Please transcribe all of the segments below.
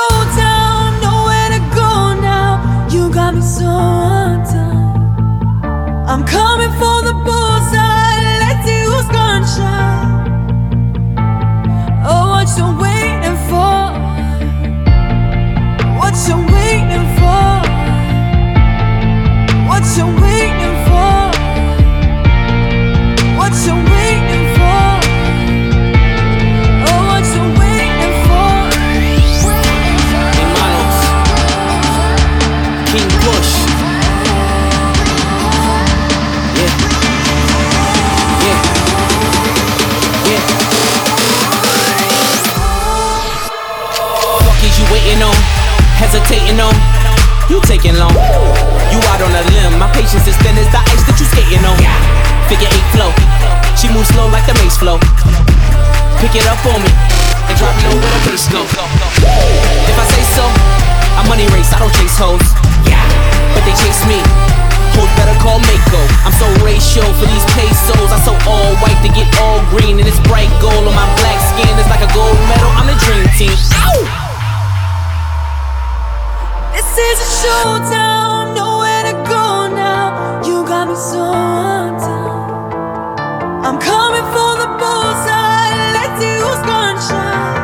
showdown, nowhere to go now. You got me so undone. I'm coming for the bullseye. Let's see who's gonna shine. Oh, what you waiting for? What you waiting for? What you waiting for? What you waiting for? Oh, what you waiting for? Hermanos, King Push. Yeah. Yeah. Yeah. Fuck is you waiting on? Hesitating on? You taking long. You out on a limb. My patience is thin as the ice that you skating on. Figure 8 flow. She moves slow like the mace flow. Pick it up on me and drop low where the bass go. If I say so, I money race. I don't chase hoes, but they chase me. Hoes better call Mako. I'm so ratio for these pesos. I so all white to get all green, and it's bright gold on my black skin. It's like a gold medal. I'm the dream team. Ow! This is a showdown, nowhere to go now. You got me so undone. I'm coming for the bullseye. Let's see who's gonna shine.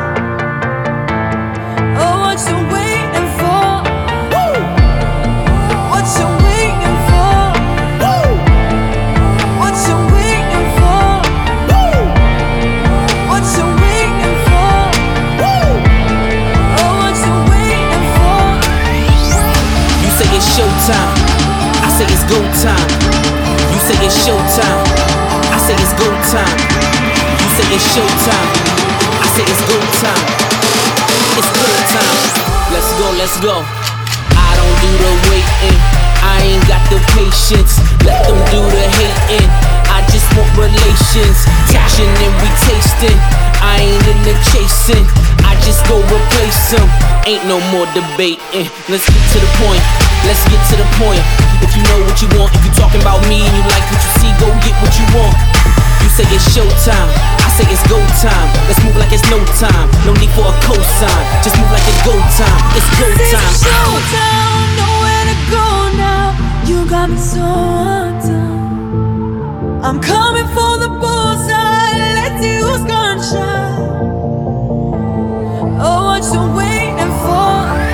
Oh, what you waiting for? Woo! What you waiting for? Woo! What you waiting for? Woo! What you waiting for? Woo! Oh, what you waiting for? You say it's showtime, I say it's go time. You say it's showtime, I say it's go time. You say it's showtime, I say it's go time. It's go time. Let's go, let's go. I don't do the waiting, I ain't got the patience. Let them do the hating, I just want relations. Touching and we tasting, I ain't in the chasing. I just go replace them, ain't no more debating. Let's get to the point, let's get to the point. If you know what you want, if you talking about me and you like what you see, go get what you want. You say it's showtime, I say it's go time. Let's move like it's no time, no need for a cosign. Just move like it's go time, it's go This is a time. showdown, nowhere to go now. You got me so undone. I'm coming for the bullseye. Let's see who's gonna shine. Oh, what you waiting for?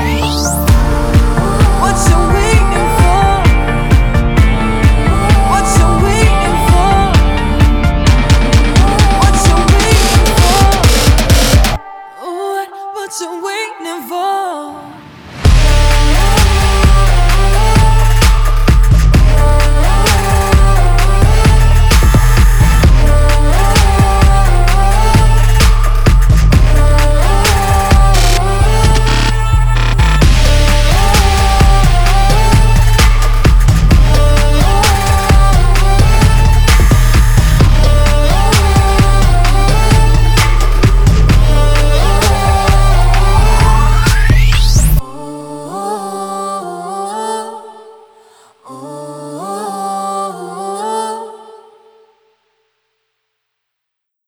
What you waiting for? What you waiting for? What you waiting for? What you waiting for?